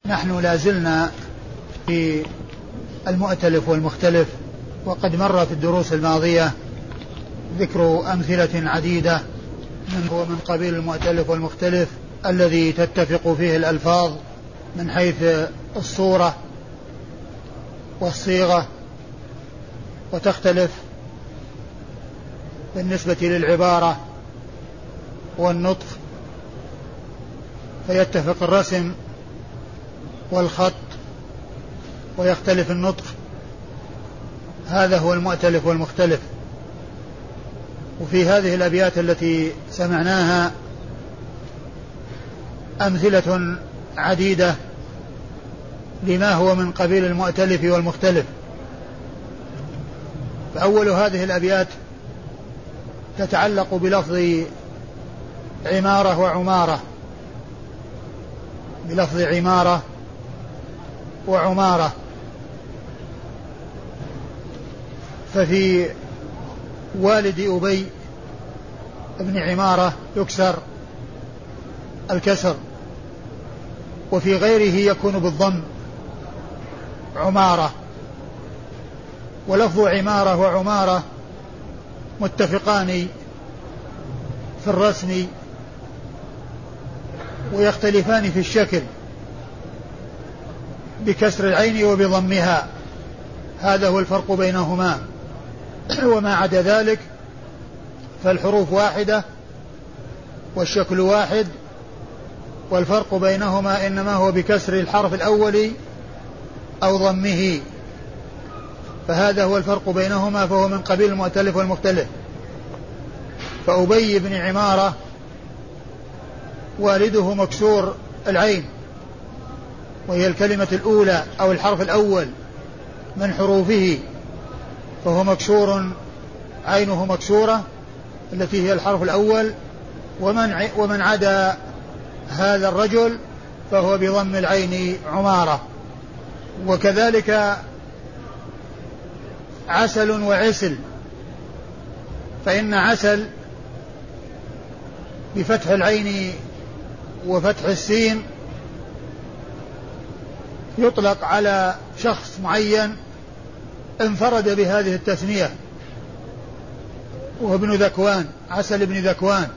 نحن لازلنا في المؤتلف والمختلف، وقد مر في الدروس الماضية ذكر أمثلة عديدة من قبيل المؤتلف والمختلف الذي تتفق فيه الألفاظ من حيث الصورة والصيغة، وتختلف بالنسبة للعبارة والنطق، فيتفق الرسم والخط ويختلف النطق. هذا هو المؤتلف والمختلف. وفي هذه الأبيات التي سمعناها أمثلة عديدة لما هو من قبيل المؤتلف والمختلف. فأول هذه الأبيات تتعلق بلفظ عمارة وعمارة، بلفظ عمارة وعمارة. ففي والد أبي ابن عمارة يكسر الكسر، وفي غيره يكون بالضم عمارة. ولفظ عمارة وعمارة متفقان في الرسم ويختلفان في الشكل بكسر العين وبضمها، هذا هو الفرق بينهما. وما عدا ذلك فالحروف واحدة والشكل واحد، والفرق بينهما إنما هو بكسر الحرف الأول أو ضمه، فهذا هو الفرق بينهما، فهو من قبيل المؤتلف والمختلف. فأبي بن عمارة والده مكسور العين، وهي الكلمة الأولى أو الحرف الأول من حروفه، فهو مكسور، عينه مكسورة التي هي الحرف الأول. ومن عدا هذا الرجل فهو بضم العين عمارة. وكذلك عسل وعسل، فإن عسل بفتح العين وفتح السين يطلق على شخص معين انفرد بهذه التسمية، وهو ابن ذكوان، عسل ابن ذكوان،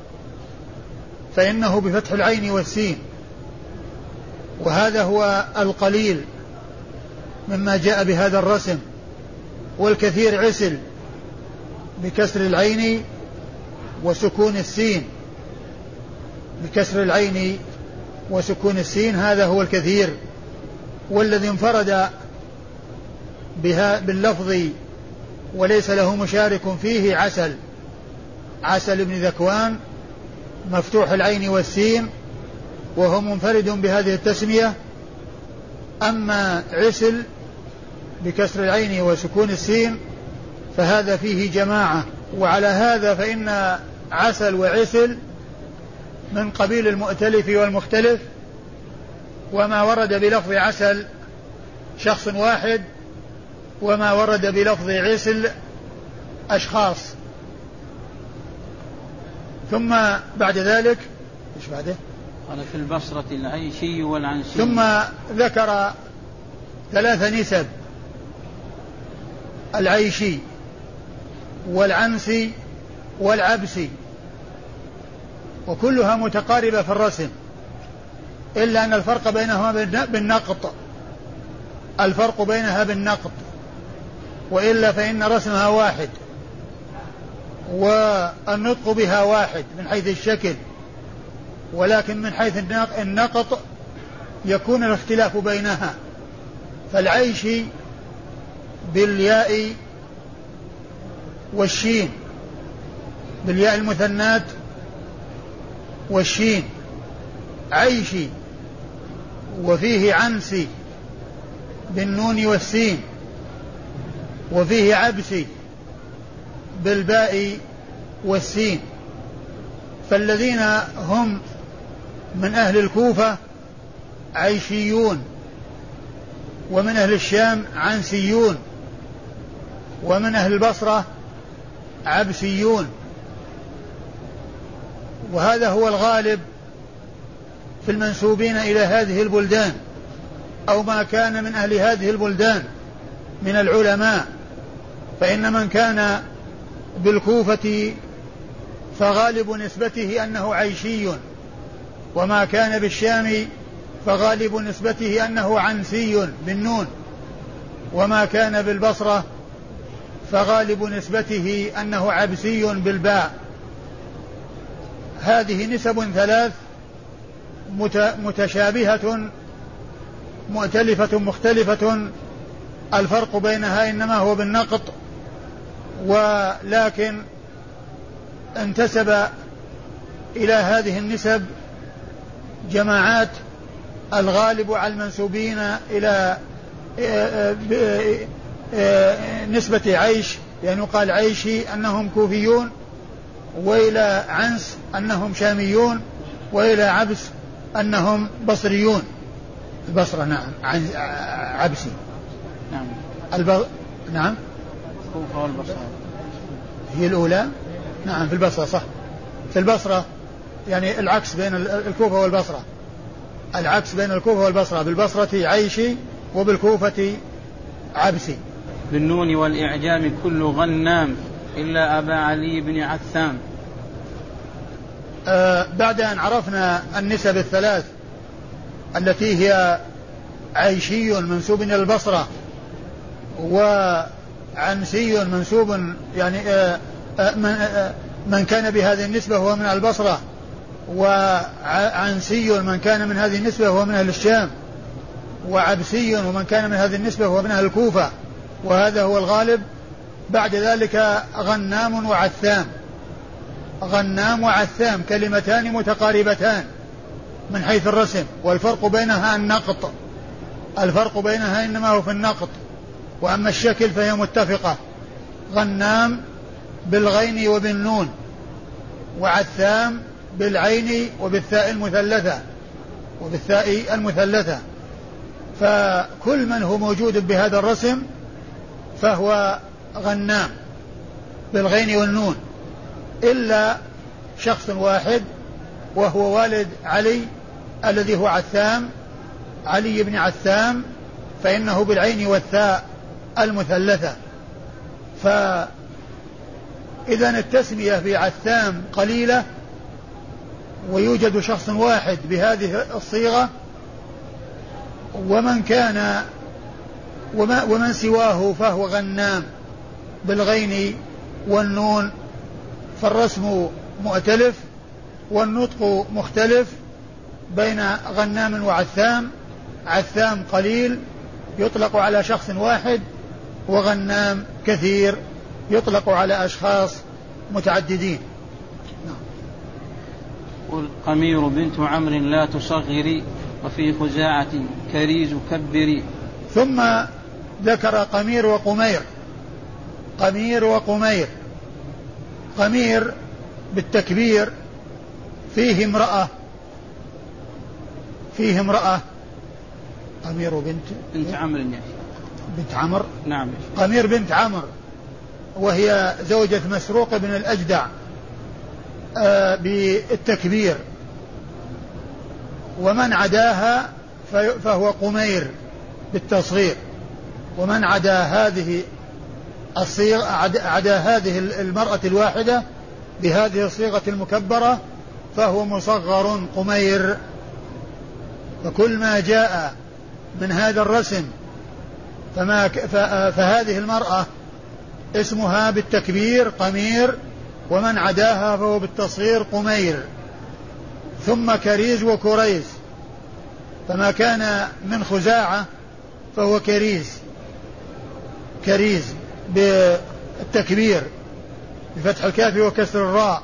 فإنه بفتح العين والسين، وهذا هو القليل مما جاء بهذا الرسم. والكثير عسل بكسر العين وسكون السين، بكسر العين وسكون السين، هذا هو الكثير. والذي انفرد بها باللفظ وليس له مشارك فيه عسل، عسل ابن ذكوان مفتوح العين والسين، وهو منفرد بهذه التسمية. أما عسل بكسر العين وسكون السين فهذا فيه جماعة. وعلى هذا فإن عسل وعسل من قبيل المؤتلف والمختلف، وما ورد بلفظ عسل شخص واحد، وما ورد بلفظ عسل أشخاص. ثم بعد ذلك إيش بعده؟ قال في البصرة العيشي والعنسي. ثم ذكر 3 نسب: العيشي والعنسي والعبسي، وكلها متقاربة في الرسم، إلا أن الفرق بينهما بالنقط، الفرق بينها بالنقط، وإلا فإن رسمها واحد والنطق بها واحد من حيث الشكل، ولكن من حيث النقط يكون الاختلاف بينها. فالعيشي بالياء والشين، بالياء المثنات والشين عيشي، وفيه عنسي بالنون والسين، وفيه عبسي بالباء والسين. فالذين هم من أهل الكوفة عيشيون، ومن أهل الشام عنسيون، ومن أهل البصرة عبسيون. وهذا هو الغالب في المنسوبين إلى هذه البلدان، أو ما كان من أهل هذه البلدان من العلماء، فإن من كان بالكوفة فغالب نسبته أنه عيشي، وما كان بالشام فغالب نسبته أنه عنسي بالنون، وما كان بالبصرة فغالب نسبته أنه عبسي بالباء. هذه نسب ثلاث متشابهة مؤتلفة مختلفة، الفرق بينها إنما هو بالنقط، ولكن انتسب إلى هذه النسب جماعات الغالب على المنسوبين إلى نسبة عيش، يعني قال عيشي أنهم كوفيون، وإلى عنس أنهم شاميون، وإلى عبس أنهم بصريون. البصرة نعم عبسي. نعم نعم الكوفة والبصرة هي الأولى. نعم في البصرة صح، في البصرة يعني العكس بين الكوفة والبصرة، العكس بين الكوفة والبصرة، بالبصرة عيشي وبالكوفة عبسي. بالنون والإعجام كل غنام إلا أبا علي بن عثام. بعد أن عرفنا النسب الثلاث التي هي عيشي منسوب إلى البصرة، وعنسي منسوب يعني من كان بهذه النسبة هو من البصرة، وعنسي من كان من هذه النسبة هو من أهل الشام، وعبسي ومن كان من هذه النسبة هو من أهل الكوفة، وهذا هو الغالب. بعد ذلك غنام وعثام. غنام وعثام كلمتان متقاربتان من حيث الرسم، والفرق بينها النقط، الفرق بينها إنما هو في النقط، وأما الشكل فهي متفقة. غنام بالغين وبالنون، وعثام بالعين وبالثاء المثلثة، فكل من هو موجود بهذا الرسم فهو غنام بالغين والنون، إلا شخص واحد وهو والد علي الذي هو عثام، علي بن عثام، فإنه بالعين والثاء المثلثة. فإذا التسمية في عثام قليلة ويوجد شخص واحد بهذه الصيغة، ومن سواه فهو غنام بالغين والنون، فالرسم مؤتلف والنطق مختلف بين غنام وعثام. عثام قليل يطلق على شخص واحد، وغنام كثير يطلق على أشخاص متعددين. قل قمير بنت عمرو لا تصغري، وفي خزاعة كريز كبري. ثم ذكر قمير وقمير. قمير وقمير. قمير بالتكبير فيه امرأة قمير بنت عمرو بنت عمرو. نعم. قمير بنت عمرو، وهي زوجة مسروق بن الأجدع بالتكبير، ومن عداها فهو قمير بالتصغير، ومن عدا هذه الصيغة عدا هذه المرأة الواحدة بهذه الصيغة المكبرة فهو مصغر قمير. فكل ما جاء من هذا الرسم فهذه المرأة اسمها بالتكبير قمير، ومن عداها فهو بالتصغير قمير. ثم كريز وكريز، فما كان من خزاعة فهو كريز بالتكبير بفتح الكاف وكسر الراء.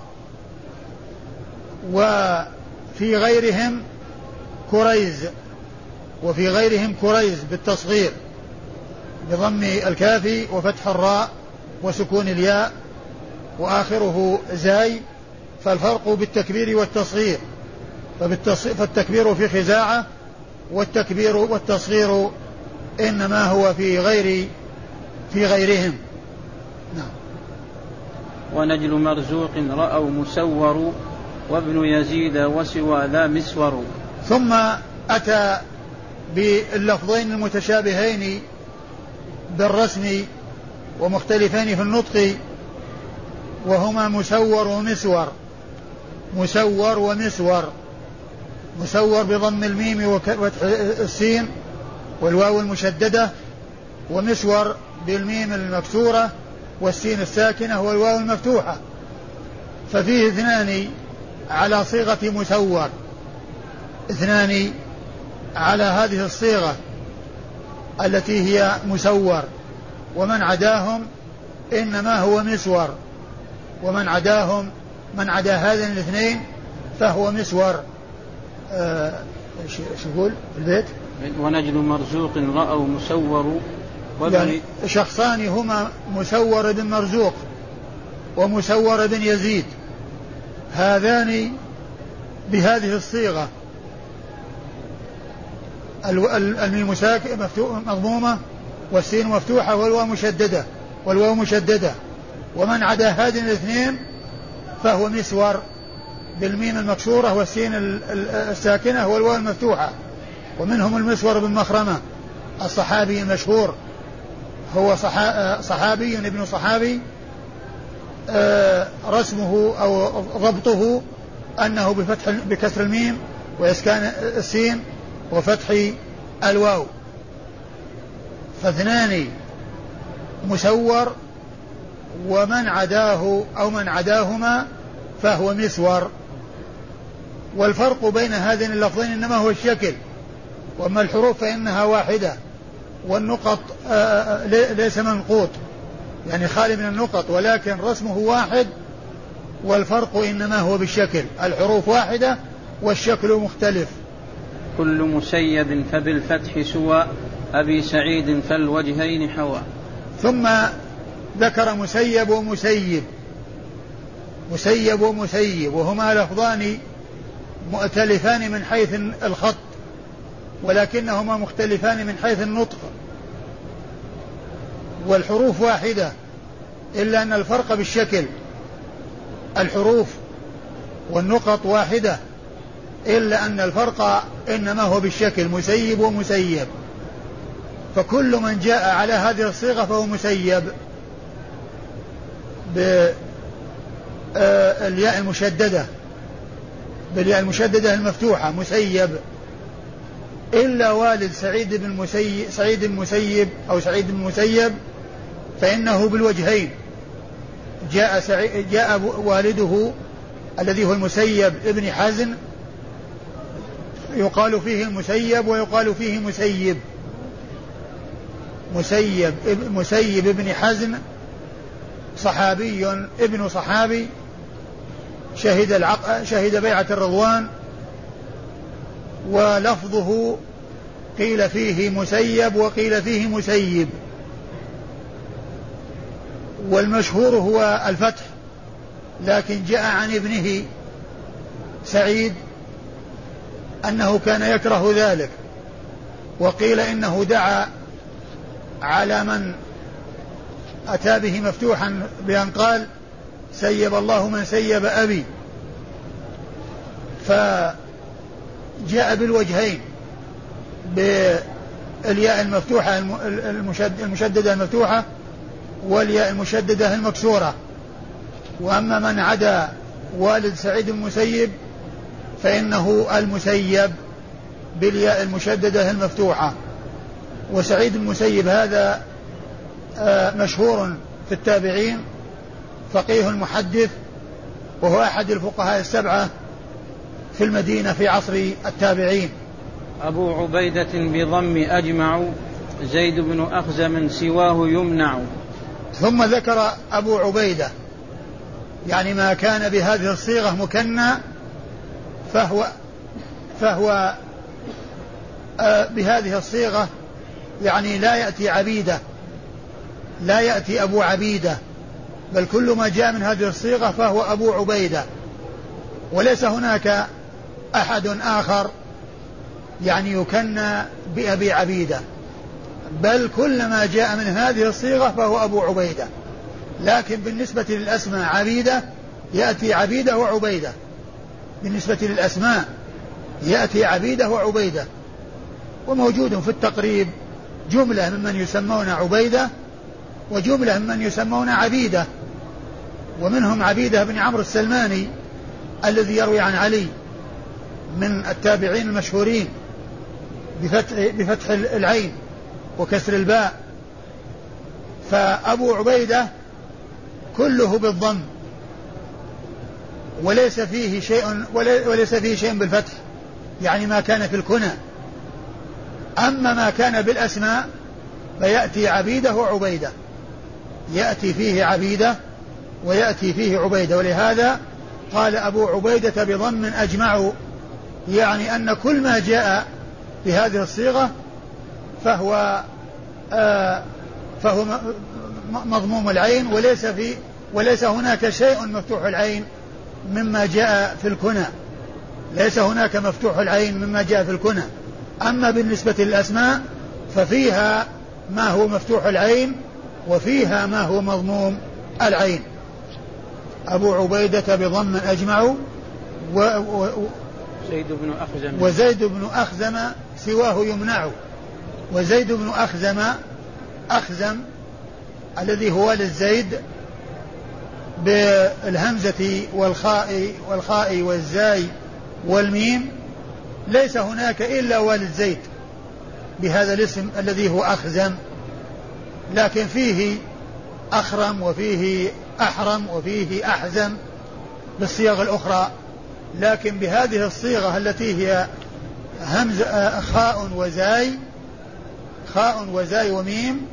وفي غيرهم كريز، وفي غيرهم كريز بالتصغير بضم الكاف وفتح الراء وسكون الياء وآخره زاي. فالفرق بالتكبير والتصغير، فالتكبير في خزاعة، والتكبير والتصغير إنما هو في غيرهم. نعم. ونجل مرزوق رأوا مسور، وابن يزيد وسوى ذا مسور. ثم أتى باللفظين المتشابهين بالرسم ومختلفين في النطق، وهما مسور ومسور. مسور ومسور، مسور بضم الميم وفتح السين والواو المشددة، ومسور بالميم المكسورة والسين الساكنة والواو المفتوحة. ففيه اثنان على صيغة مسور، اثنان على هذه الصيغة التي هي مسور، ومن عداهم إنما هو مسور، ومن عداهم من عدا هذين الاثنين فهو مسور. شو يقول في البيت؟ ونجل مرزوق رأوا مسور يعني شخصان هما مسور بن مرزوق ومسور بن يزيد، هذان بهذه الصيغة، الميم مضمومة والسين مفتوحة والواو مشددة، ومن عدا هذين الاثنين فهو مسور بالميم المكسورة والسين الساكنة والواو المفتوحة. ومنهم المسور بن مخرمة الصحابي المشهور، هو صحابي ابن صحابي، رسمه أو ضبطه أنه بكسر الميم وإسكان السين وفتح الواو. فاثنان مسور، ومن عداه أو من عداهما فهو مسور. والفرق بين هذين اللفظين إنما هو الشكل، وأما الحروف فإنها واحدة، والنقط ليس منقوط يعني خالي من النقط، ولكن رسمه واحد، والفرق إنما هو بالشكل، الحروف واحدة والشكل مختلف. كل مسيب فبالفتح سوى أبي سعيد فالوجهين حوى. ثم ذكر مسيب ومسيب، مسيب ومسيب، وهما لفظان مؤتلفان من حيث الخط، ولكنهما مختلفان من حيث النطق، والحروف واحدة، إلا أن الفرق بالشكل. الحروف والنقط واحدة، إلا أن الفرق إنما هو بالشكل، مسيب ومسيب. فكل من جاء على هذه الصيغة فهو مسيب بالياء المشددة، بالياء المشددة المفتوحة مسيب، إلا والد سعيد بن المسيب فإنه بالوجهين. جاء والده الذي هو المسيب ابن حزن، يقال فيه المسيب ويقال فيه مسيب. مسيب ابن حزن صحابي ابن صحابي، شهد بيعة الرضوان، ولفظه قيل فيه مسيب وقيل فيه مسيب، والمشهور هو الفتح، لكن جاء عن ابنه سعيد أنه كان يكره ذلك، وقيل إنه دعا على من أتى به مفتوحا بأن قال سيب الله من سيب أبي، فجاء بالوجهين، بالياء المفتوحة المشددة المفتوحة والياء المشددة المكسورة. وأما من عدا والد سعيد المسيب فإنه المسيب بالياء المشددة المفتوحة. وسعيد المسيب هذا مشهور في التابعين، فقيه المحدث، وهو أحد الفقهاء السبعة في المدينة في عصر التابعين. أبو عبيدة بضم أجمع زيد بن أخزم سواه يمنع. ثم ذكر أبو عبيدة، يعني ما كان بهذه الصيغة مكنى فهو بهذه الصيغة يعني لا يأتي عبيدة، لا يأتي أبو عبيدة، بل كل ما جاء من هذه الصيغة فهو أبو عبيدة، وليس هناك أحد آخر يعني يكنى بأبي عبيدة، بل كل ما جاء من هذه الصيغة فهو أبو عبيدة. لكن بالنسبة للأسماء عبيدة يأتي عبيدة وعبيدة، بالنسبة للأسماء يأتي عبيدة وعبيدة، وموجود في التقريب جملة ممن يسمون عبيدة وجملة ممن يسمون عبيدة، ومنهم عبيدة بن عمرو السلماني الذي يروي عن علي من التابعين المشهورين بفتح العين وكسر الباء. فأبو عبيدة كله بالضم وليس فيه شيء بالفتح، يعني ما كان في الكنى. أما ما كان بالأسماء فيأتي عبيدة وعبيدة، يأتي فيه عبيدة ويأتي فيه عبيدة، ولهذا قال أبو عبيدة بضم أجمع، يعني أن كل ما جاء بهذه الصيغة فهو مضموم العين، وليس هناك شيء مفتوح العين مما جاء في الكنى، ليس هناك مفتوح العين مما جاء في الكنى. أما بالنسبة للأسماء ففيها ما هو مفتوح العين وفيها ما هو مضموم العين. أبو عبيدة بضم أجمع وزيد بن أخزم سواه يمنع. وزيد بن أخزم الذي هو للزيد بالهمزة والخاء والزاي والميم، ليس هناك إلا والد زيد بهذا الاسم الذي هو أخزم، لكن فيه أخرم وفيه أحرم وفيه أحزم بالصيغ الأخرى، لكن بهذه الصيغة التي هي خاء وزاي وميم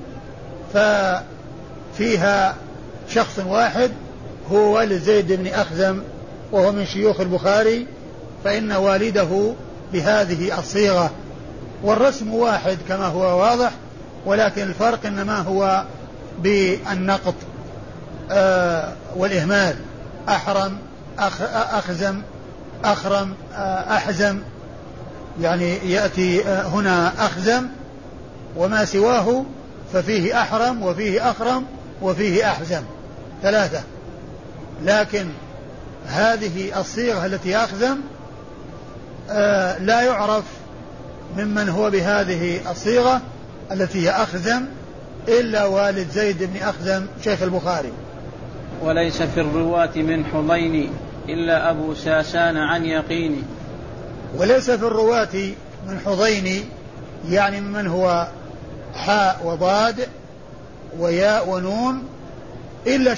ففيها شخص واحد هو والد زيد بن أخزم، وهو من شيوخ البخاري، فإن والده بهذه الصيغة، والرسم واحد كما هو واضح، ولكن الفرق إنما هو بالنقط والإهمال. أحرم أخزم أخرم أحزم، يعني يأتي هنا أخزم وما سواه ففيه أحرم وفيه أخرم وفيه أحزم، ثلاثة. لكن هذه الصيغة التي أخزم لا يعرف ممن هو بهذه الصيغة التي هي أخزم إلا والد زيد بن أخزم شيخ البخاري. وليس في الرواة من حضين إلا أبو ساسان عن يقين. وليس في الرواة من حضين، يعني من هو حاء وضاد وياء ونون، إلا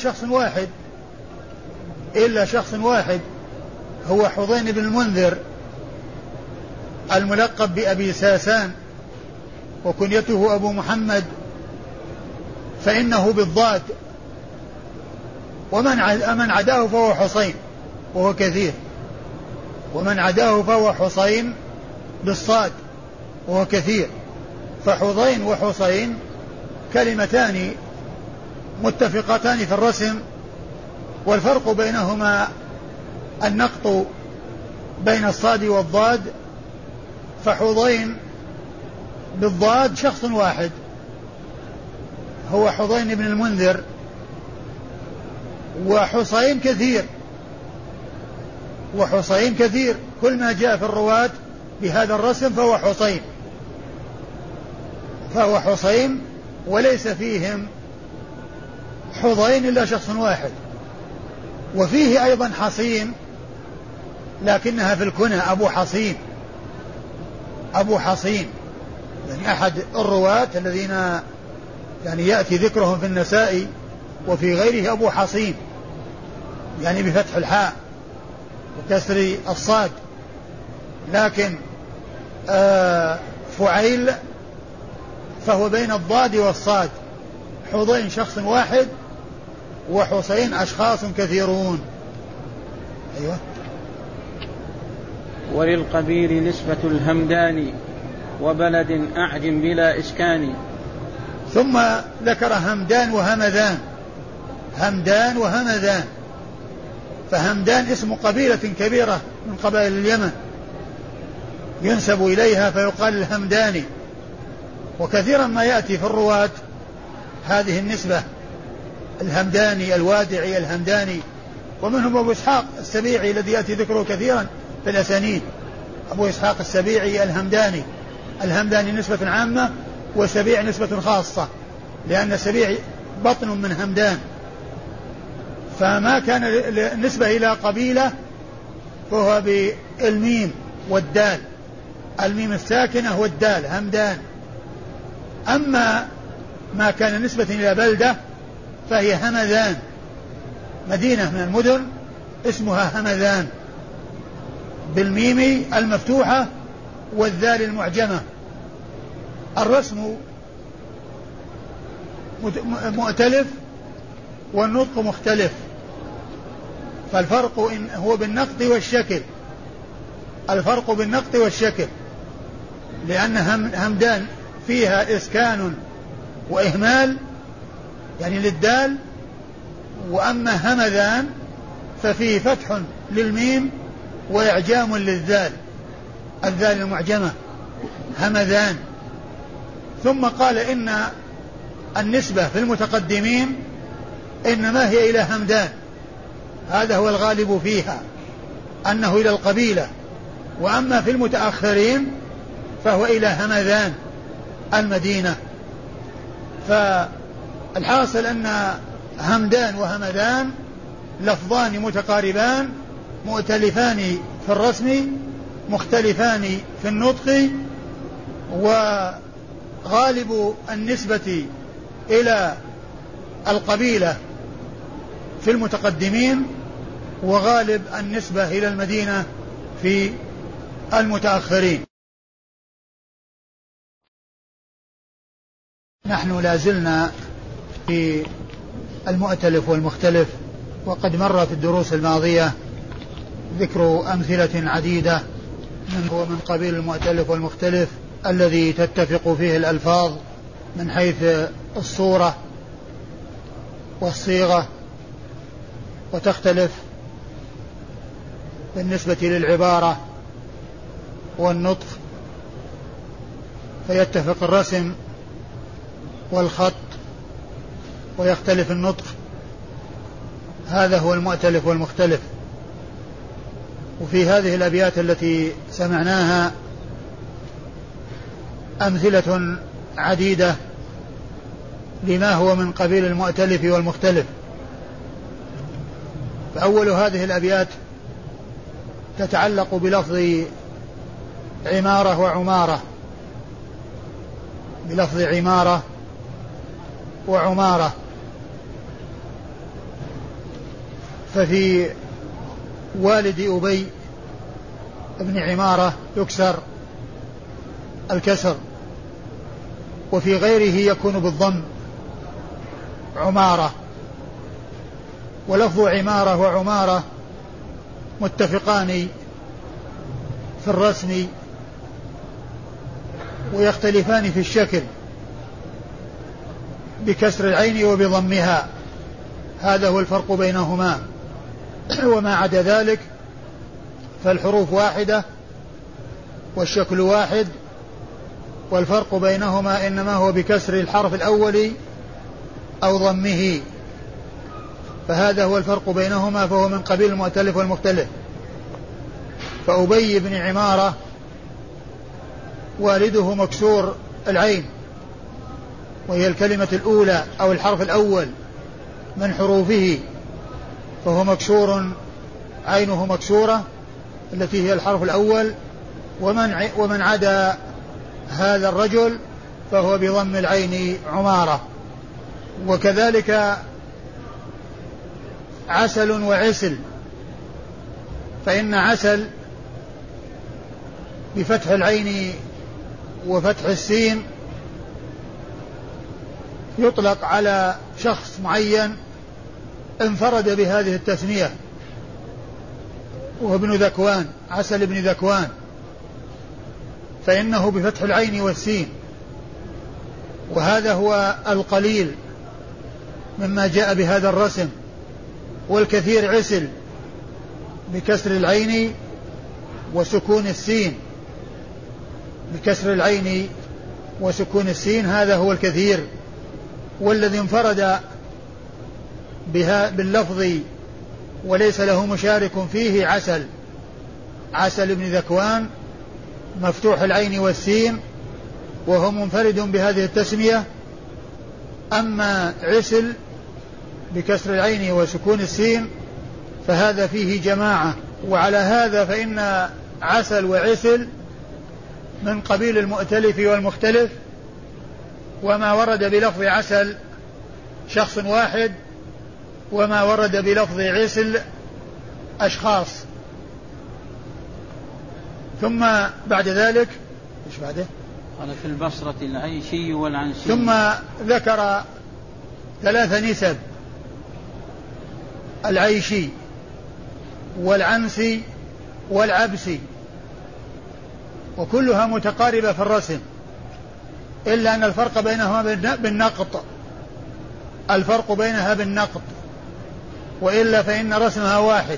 شخص واحد هو حضين بن المنذر الملقب بأبي ساسان، وكنيته أبو محمد، فإنه بالضاد، ومن عداه فهو حصين وهو كثير، ومن عداه فهو حصين بالصاد وهو كثير. فحضين وحصين كلمتان متفقتان في الرسم، والفرق بينهما النقط بين الصاد والضاد. فحضين بالضاد شخص واحد هو حضين بن المنذر، وحصين كثير، كل ما جاء في الرواة بهذا الرسم فهو حصين وليس فيهم حضين إلا شخص واحد. وفيه أيضا حصين لكنها في الكنى أبو حصين، يعني أحد الرواة الذين يعني يأتي ذكرهم في النسائي وفي غيره أبو حصين، يعني بفتح الحاء وكسر الصاد. لكن فعيل فهو بين الضاد والصاد، حضين شخص واحد وحصين أشخاص كثيرون. أيوة. وللقبيل نسبة الهمداني وبلد أعجم بلا إسكان. ثم ذكر همدان وهمذان. فهمدان اسم قبيلة كبيرة من قبائل اليمن ينسب إليها فيقال الهمداني، وكثيرا ما يأتي في الرواة هذه النسبة، الهمداني الوادعي الهمداني. ومنهم أبو إسحاق السبيعي الذي يأتي ذكره كثيرا في الأسانيد، أبو إسحاق السبيعي الهمداني الهمداني نسبة عامة وسبيع نسبة خاصة، لأن سبيع بطن من همدان، فما كان نسبة إلى قبيلة فهو بالميم والدال، الميم الساكنة والدال همدان. أما ما كان نسبة إلى بلدة فهي همذان، مدينة من المدن اسمها همذان بالميم المفتوحة والذال المعجمة. الرسم مؤتلف والنطق مختلف، فالفرق هو بالنقط والشكل، الفرق بالنقط والشكل، لأن همدان فيها إسكان وإهمال يعني للدال، وأما همذان ففيه فتح للميم وإعجام للذال، الذال المعجمة همذان. ثم قال إن النسبة في المتقدمين إنما هي إلى همدان، هذا هو الغالب فيها أنه إلى القبيلة، وأما في المتأخرين فهو إلى همذان المدينة. فالحاصل أن همدان وهمذان لفظان متقاربان مؤتلفان في الرسم مختلفان في النطق، وغالب النسبة إلى القبيلة في المتقدمين وغالب النسبة إلى المدينة في المتأخرين. نحن لازلنا في المؤتلف والمختلف، وقد مر في الدروس الماضية ذكر أمثلة عديدة من هو من قبيل المؤتلف والمختلف الذي تتفق فيه الألفاظ من حيث الصورة والصيغة، وتختلف بالنسبة للعبارة والنطق، فيتفق الرسم والخط ويختلف النطق. هذا هو المؤتلف والمختلف. وفي هذه الأبيات التي سمعناها أمثلة عديدة لما هو من قبيل المؤتلف والمختلف. فأول هذه الأبيات تتعلق بلفظ عمارة وعمارة، بلفظ عمارة وعمارة. ففي والد أبي ابن عمارة يكسر الكسر، وفي غيره يكون بالضم عمارة. ولفظ عمارة وعمارة متفقان في الرسم ويختلفان في الشكل بكسر العين وبضمها، هذا هو الفرق بينهما. وما عدا ذلك فالحروف واحدة والشكل واحد، والفرق بينهما إنما هو بكسر الحرف الأول أو ضمه، فهذا هو الفرق بينهما، فهو من قبيل المؤتلف والمختلف. فأبي بن عمارة والده مكسور العين، وهي الكلمة الأولى أو الحرف الأول من حروفه، فهو مكسور، عينه مكسورة التي هي الحرف الأول. ومن عدا هذا الرجل فهو بضم العين عمارة. وكذلك عسل وعسل، فإن عسل بفتح العين وفتح السين يطلق على شخص معين انفرد بهذه التسمية، وهو ابن ذكوان، عسل ابن ذكوان، فإنه بفتح العين والسين، وهذا هو القليل مما جاء بهذا الرسم. والكثير عسل بكسر العين وسكون السين، بكسر العين وسكون السين، هذا هو الكثير. والذي انفرد بها باللفظ وليس له مشارك فيه عسل، عسل بن ذكوان مفتوح العين والسين وهو منفرد بهذه التسمية. أما عسل بكسر العين وسكون السين فهذا فيه جماعة، وعلى هذا فإن عسل وعسل من قبيل المؤتلف والمختلف، وما ورد بلفظ عسل شخص واحد، وما ورد بلفظ عسل أشخاص. ثم بعد ذلك إيش بعده؟ قال في البصرة العيشي والعنسي. ثم ذكر 3 نسب: العيشي والعنسي والعبسي، وكلها متقاربة في الرسم، إلا أن الفرق بينهما بالنقط، الفرق بينها بالنقط، وإلا فإن رسمها واحد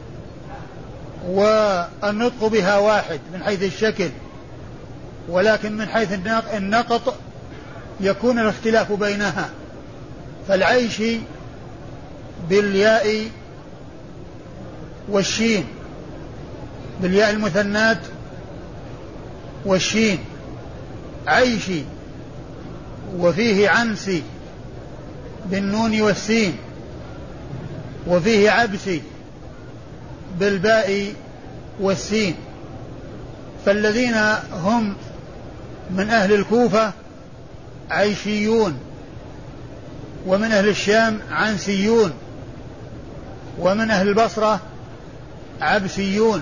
والنطق بها واحد من حيث الشكل، ولكن من حيث النقط يكون الاختلاف بينها. فالعيشي بالياء والشين، بالياء المثنات والشين عيشي، وفيه عنسي بالنون والسين، وفيه عبسي بالباء والسين. فالذين هم من أهل الكوفة عيشيون، ومن أهل الشام عنسيون، ومن أهل البصرة عبسيون.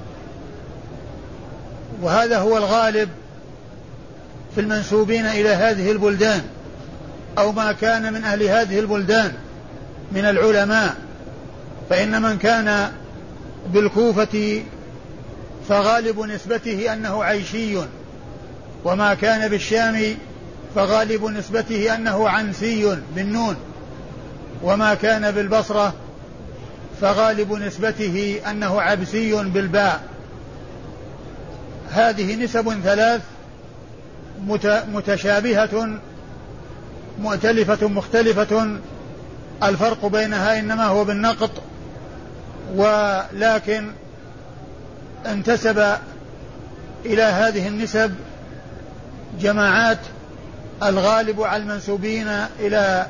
وهذا هو الغالب في المنسوبين إلى هذه البلدان، أو ما كان من أهل هذه البلدان من العلماء. فإن من كان بالكوفة فغالب نسبته أنه عيشي، وما كان بالشام فغالب نسبته أنه عنسي بالنون، وما كان بالبصرة فغالب نسبته أنه عبسي بالباء. هذه نسب 3 متشابهة مؤتلفة مختلفة، الفرق بينها إنما هو بالنقط، ولكن انتسب إلى هذه النسب جماعات الغالب على المنسوبين إلى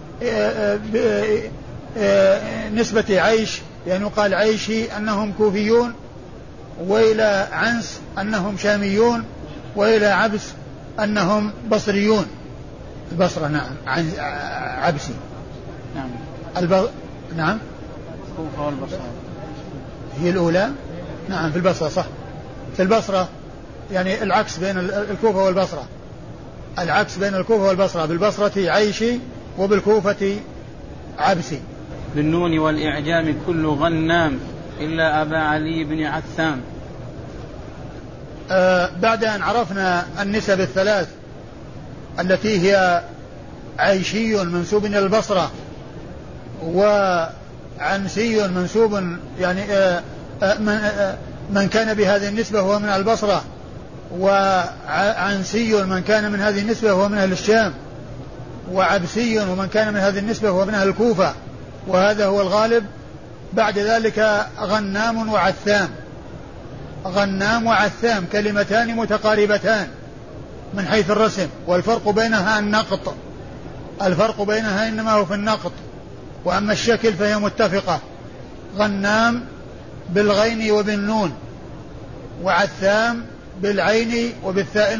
نسبة عيش، يعني قال عيشي أنهم كوفيون، وإلى عنس أنهم شاميون، وإلى عبس أنهم بصريون. البصرة نعم عبسي نعم نعم الكوفة والبصرة هي الأولى نعم في البصرة صح، في البصرة يعني العكس بين الكوفة والبصرة، العكس بين الكوفة والبصرة، بالبصرة عيشي وبالكوفة عبسي. بالنون والإعجام كل غنام إلا أبا علي بن عثام. بعد أن عرفنا النسب 3 التي هي عيشي منسوب إلى البصرة، وعنسي منسوب يعني من كان بهذه النسبة هو من البصرة، وعنسي من كان من هذه النسبة هو من أهل الشام، وعبسي ومن كان من هذه النسبة هو من أهل الكوفة، وهذا هو الغالب. بعد ذلك غنام وعثام. غنام وعثام كلمتان متقاربتان من حيث الرسم، والفرق بينها النقط، الفرق بينها إنما هو في النقط، وأما الشكل فهي متفقة. غنام بالغين وبالنون، وعثام بالعين وبالثاء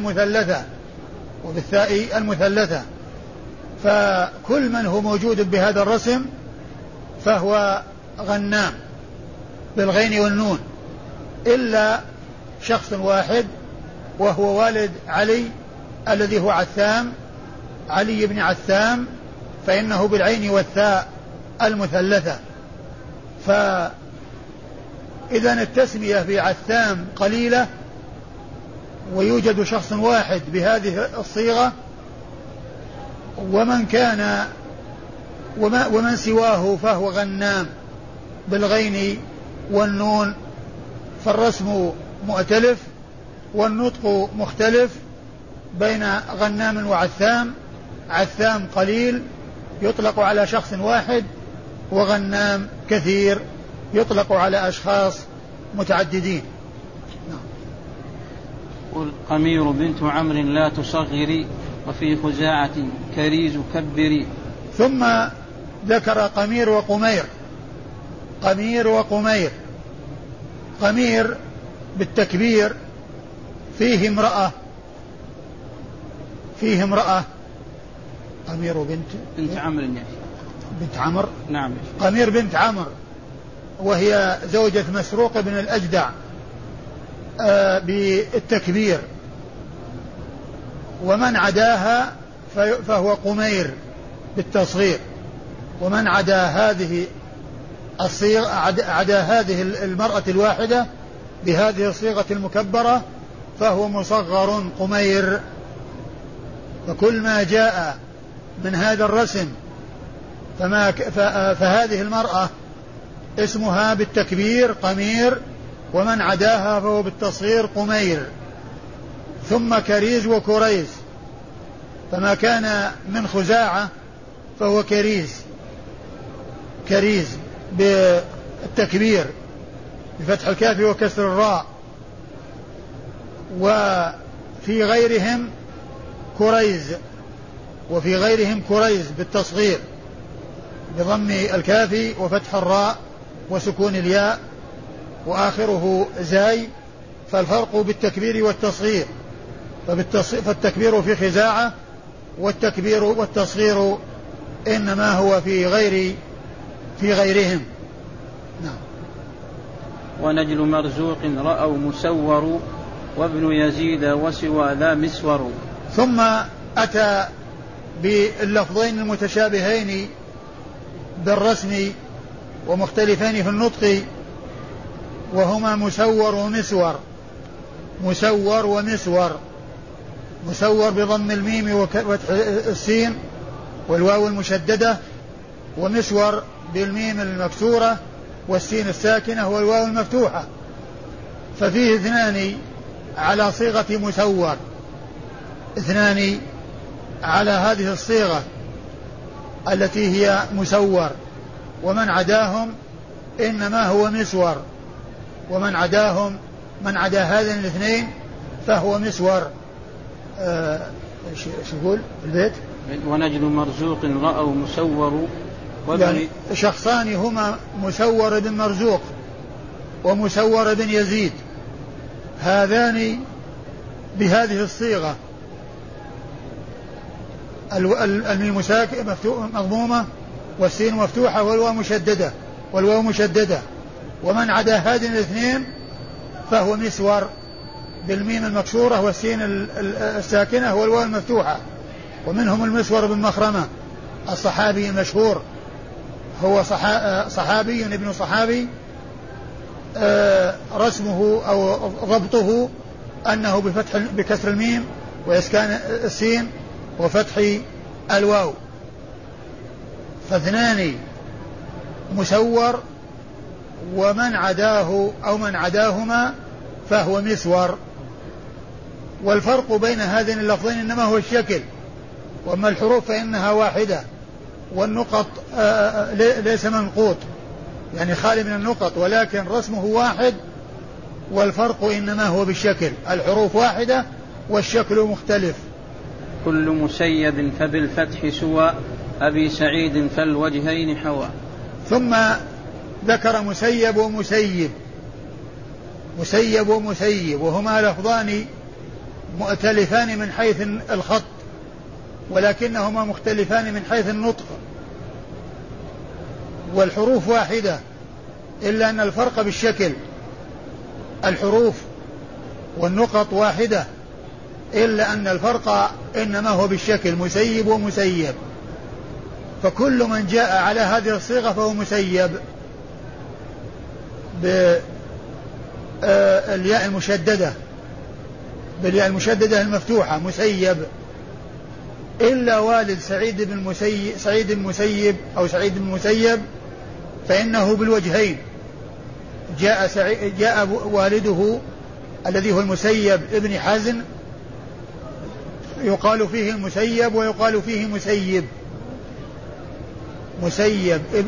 المثلثة، فكل من هو موجود بهذا الرسم فهو غنام بالغين والنون، إلا شخص واحد وهو والد علي الذي هو عثام، علي بن عثام، فإنه بالعين والثاء المثلثة. فإذا التسمية في عثام قليلة، ويوجد شخص واحد بهذه الصيغة، ومن سواه فهو غنام بالغين والنون، فالرسم مؤتلف والنطق مختلف بين غنام وعثام. عثام قليل يطلق على شخص واحد، وغنام كثير يطلق على أشخاص متعددين. قل قمير بنت عمرو لا تصغري وفي خزاعة كريز كبري. ثم ذكر قمير وقمير. قمير وقمير. قمير بالتكبير فيه امرأة قمير بنت عمرو بنت عمرو. نعم. قمير بنت عمرو وهي زوجة مسروق بن الأجدع بالتكبير، ومن عداها فهو قمير بالتصغير، ومن عدا هذه المرأة الواحدة بهذه الصيغة المكبرة فهو مصغر قمير. فكل ما جاء من هذا الرسم فهذه المرأة اسمها بالتكبير قمير، ومن عداها فهو بالتصغير قمير. ثم كريز وكريز، فما كان من خزاعة فهو كريز بالتكبير بفتح الكاف وكسر الراء. وفي غيرهم كريز بالتصغير بضم الكاف وفتح الراء وسكون الياء وآخره زاي. فالفرق بالتكبير والتصغير، فالتكبير في خزاعة والتكبير والتصغير إنما هو في غيرهم. نعم. ونجل مرزوق رأوا مسور وابن يزيد وسوى ذا مسور. ثم أتى باللفظين المتشابهين بالرسم ومختلفين في النطق، وهما مسور ومسور. مسور بضم الميم وفتح السين والواو المشددة، ومسور بالميم المكسورة والسين الساكنة والواو المفتوحة. ففيه اثنان على صيغة مسور، اثنان على هذه الصيغة التي هي مسور، ومن عداهم إنما هو مسور، ومن عداهم من عدا هذين الاثنين فهو مسور. ايش يقول البيت؟ ونجل مرزوق رأوا مسور يعني شخصان هما مسور بن مرزوق ومسور بن يزيد، هذان بهذه الصيغة الميم مضمومة والسين مفتوحة والواو مشددة. ومن عدا هذين الاثنين فهو مسور بالميم المكسورة والسين الساكنة والواو المفتوحة. ومنهم المسور بن مخرمة الصحابي المشهور، هو صحابي ابن صحابي، رسمه أو ضبطه أنه بكسر الميم وإسكان السين وفتح الواو. فاثنان مسور، ومن عداه أو من عداهما فهو مسور. والفرق بين هذين اللفظين إنما هو الشكل، وأما الحروف فإنها واحدة، والنقط ليس منقوط يعني خالي من النقط، ولكن رسمه واحد، والفرق إنما هو بالشكل. الحروف واحدة والشكل مختلف. كل مسيب فبالفتح سوى أبي سعيد فالوجهين حوى. ثم ذكر مسيب ومسيب، وهما لفظان مؤتلفان من حيث الخط، ولكنهما مختلفان من حيث النطق، والحروف واحدة إلا أن الفرق بالشكل. الحروف والنقط واحدة إلا أن الفرق إنما هو بالشكل، مسيب ومسيب. فكل من جاء على هذه الصيغة فهو مسيب بالياء المشددة المفتوحة مسيب، إلا والد سعيد بن المسيب فإنه بالوجهين. جاء والده الذي هو المسيب ابن حزن يقال فيه المسيب ويقال فيه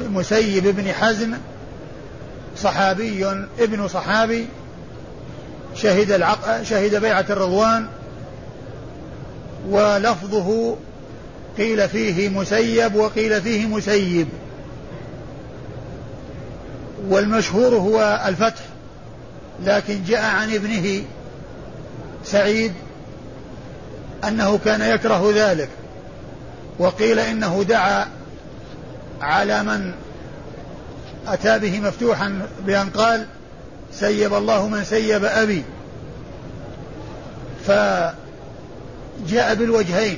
مسيب ابن حزن صحابي ابن صحابي، شهد بيعة الرضوان. ولفظه قيل فيه مسيب وقيل فيه مسيب، والمشهور هو الفتح، لكن جاء عن ابنه سعيد أنه كان يكره ذلك، وقيل إنه دعا على من أتى به مفتوحا بأن قال سيب الله من سيب أبي، فجاء بالوجهين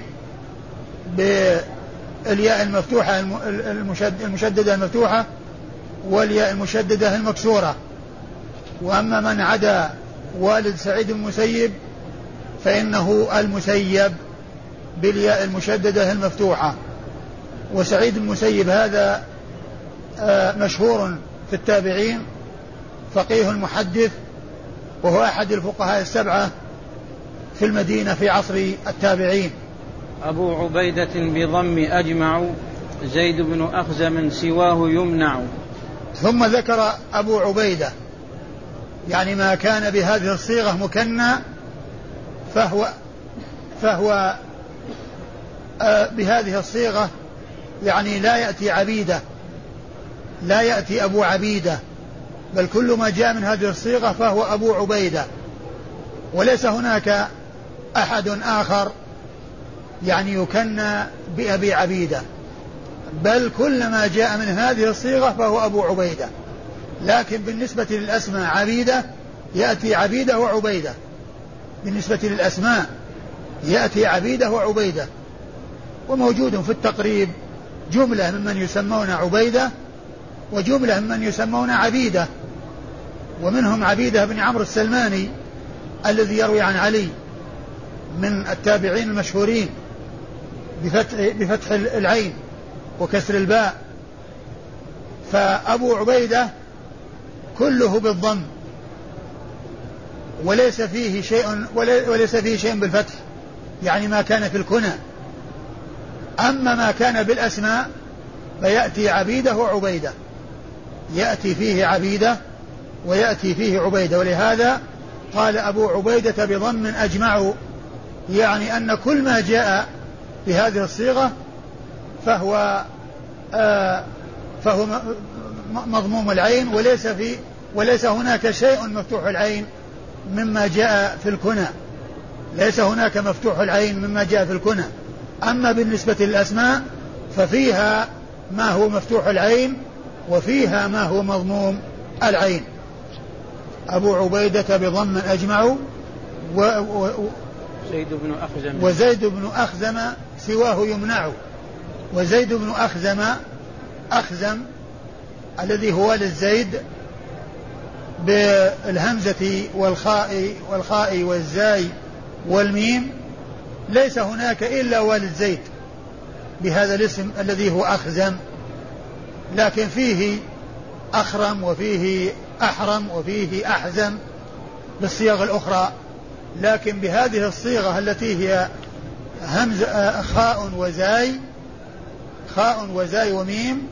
بالياء المفتوحة المشددة المفتوحة والياء المشددة المكسورة. وأما من عدا والد سعيد المسيب فإنه المسيب بالياء المشددة المفتوحة. وسعيد المسيب هذا مشهور في التابعين، فقيه محدث، وهو أحد الفقهاء السبعة في المدينة في عصر التابعين. أبو عبيدة بضم أجمع زيد بن أخزم سواه يمنع. ثم ذكر أبو عبيدة، يعني ما كان بهذه الصيغة مكنى فهو بهذه الصيغة يعني لا يأتي عبيدة، لا يأتي أبو عبيدة، بل كل ما جاء من هذه الصيغة فهو أبو عبيدة، وليس هناك أحد آخر يعني يكنى بأبي عبيدة، بل كل ما جاء من هذه الصيغة فهو أبو عبيدة. لكن بالنسبة للأسماء عبيدة يأتي عبيدة وعبيدة، بالنسبة للأسماء يأتي عبيدة وعبيدة. وموجود في التقريب جملة ممن يسمون عبيدة وجملة ممن يسمون عبيدة، ومنهم عبيدة بن عمرو السلماني الذي يروي عن علي من التابعين المشهورين بفتح العين وكسر الباء. فأبو عبيدة كله بالضم وليس فيه شيء بالفتح، يعني ما كان في الكنى. أما ما كان بالأسماء فيأتي عبيدة وعبيدة، يأتي فيه عبيدة ويأتي فيه عبيدة. ولهذا قال أبو عبيدة بضم أجمع، يعني أن كل ما جاء بهذه الصيغة فهو مضموم العين، وليس هناك شيء مفتوح العين مما جاء في الكنى، ليس هناك مفتوح العين مما جاء في الكنى. أما بالنسبة للأسماء ففيها ما هو مفتوح العين وفيها ما هو مضموم العين. أبو عبيدة بضم أجمع وزيد بن أخزم سواه يمنع. وزيد بن أخزم الذي هو للزيد بالهمزة والخاء والزاي والميم، ليس هناك إلا والد زيد بهذا الاسم الذي هو أخزم، لكن فيه أخرم وفيه أحرم وفيه أحزم بالصيغ الأخرى، لكن بهذه الصيغة التي هي خاء وزاي وميم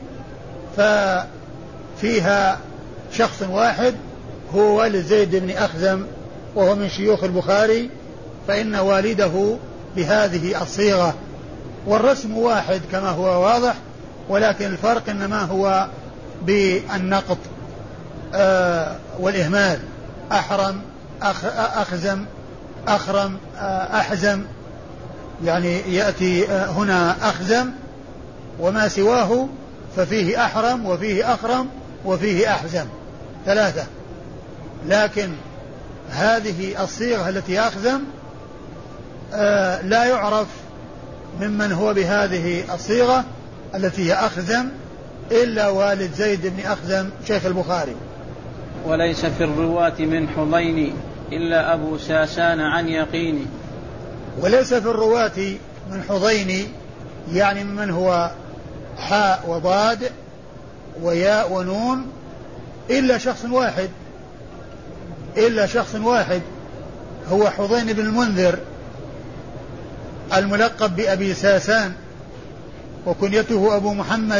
ففيها شخص واحد هو والد زيد بن أخزم، وهو من شيوخ البخاري، فإن والده بهذه الصيغة، والرسم واحد كما هو واضح، ولكن الفرق إنما هو بالنقط والإهمال. أحرم أخزم أخرم أحزم، يعني يأتي هنا أخزم وما سواه ففيه أحرم وفيه أخرم وفيه أحزم، ثلاثة. لكن هذه الصيغة التي أخزم لا يعرف ممن هو بهذه الصيغة التي هي أخزم إلا والد زيد بن أخزم شيخ البخاري. وليس في الرواة من حضين إلا أبو ساسان عن يقين. وليس في الرواة من حضين يعني من هو حاء وضاد وياء ونون إلا شخص واحد هو حضين بن المنذر الملقب بأبي ساسان، وكنيته أبو محمد،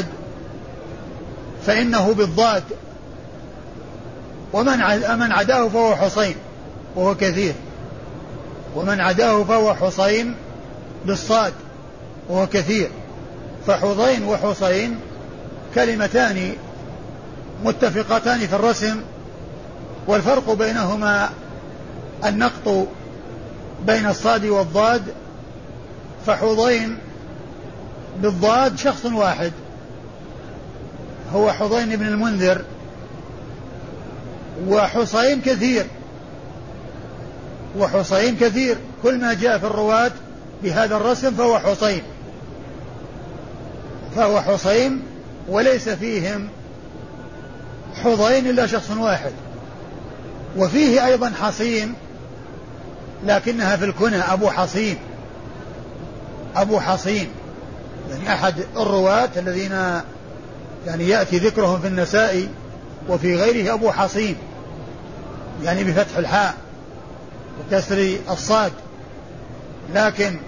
فإنه بالضاد، ومن عداه فهو حسين، وهو كثير، ومن عداه فهو حصين بالصاد وهو كثير. فحضين وحصين كلمتان متفقتان في الرسم، والفرق بينهما النقط بين الصاد والضاد. فحضين بالضاد شخص واحد هو حضين بن المنذر، وحصين كثير، وحصين كثير، كل ما جاء في الرواة بهذا الرسم فهو حصين وليس فيهم حضين إلا شخص واحد. وفيه أيضا حصين لكنها في الكنى أبو حصين يعني أحد الرواة الذين يعني يأتي ذكرهم في النسائي وفي غيره أبو حصين، يعني بفتح الحاء وكسر الصاد. لكن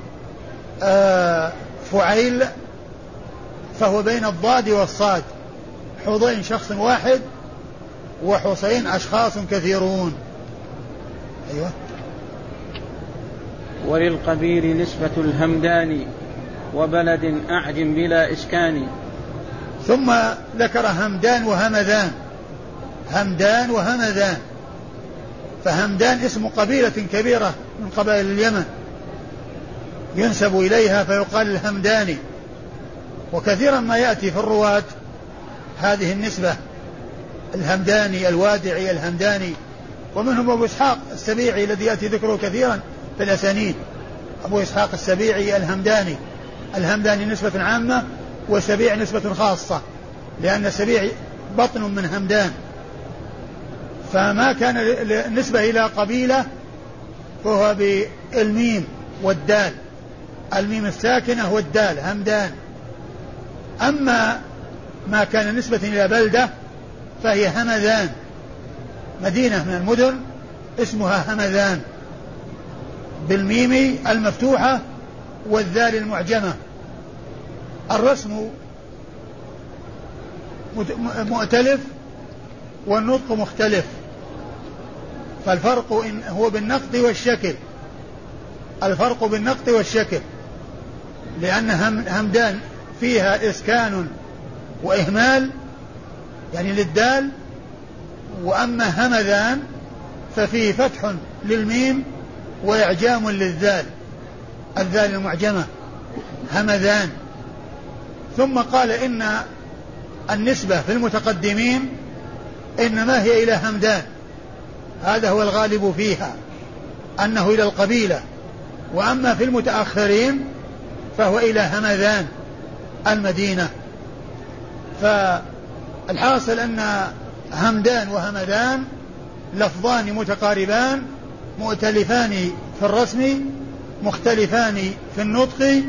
فعيل فهو بين الضاد والصاد، حضين شخص واحد وحصين أشخاص كثيرون. أيوة. وللقبيل نسبة الهمدان وبلد أعجم بلا إسكان. ثم ذكر همدان وهمذان. فهمدان اسم قبيلة كبيرة من قبائل اليمن ينسب إليها فيقال الهمداني، وكثيرا ما يأتي في الرواة هذه النسبة، الهمداني، الوادعي، الهمداني. ومنهم أبو إسحاق السبيعي الذي يأتي ذكره كثيرا في الأسانيد، أبو إسحاق السبيعي الهمداني نسبة عامة، وسبيع نسبة خاصة، لأن السبيع بطن من همدان. فما كان نسبة إلى قبيلة فهو بالميم والدال، الميم الساكنة والدال همدان. أما ما كان نسبة إلى بلدة فهي همذان، مدينة من المدن اسمها همذان بالميم المفتوحة والذال المعجمة. الرسم مؤتلف والنطق مختلف، فالفرق هو بالنقط والشكل، لأن همدان فيها إسكان وإهمال يعني للدال، وأما همذان ففيه فتح للميم وإعجام للذال، الذال المعجمة همذان. ثم قال إن النسبة في المتقدمين إنما هي إلى همدان، هذا هو الغالب فيها أنه إلى القبيلة، وأما في المتأخرين فهو إلى همذان المدينة. فالحاصل أن همدان وهمذان لفظان متقاربان مؤتلفان في الرسم مختلفان في النطق،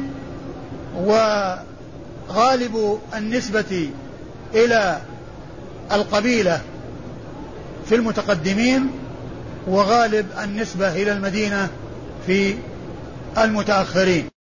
وغالب النسبة إلى القبيلة في المتقدمين، وغالب النسبة إلى المدينة في المتأخرين.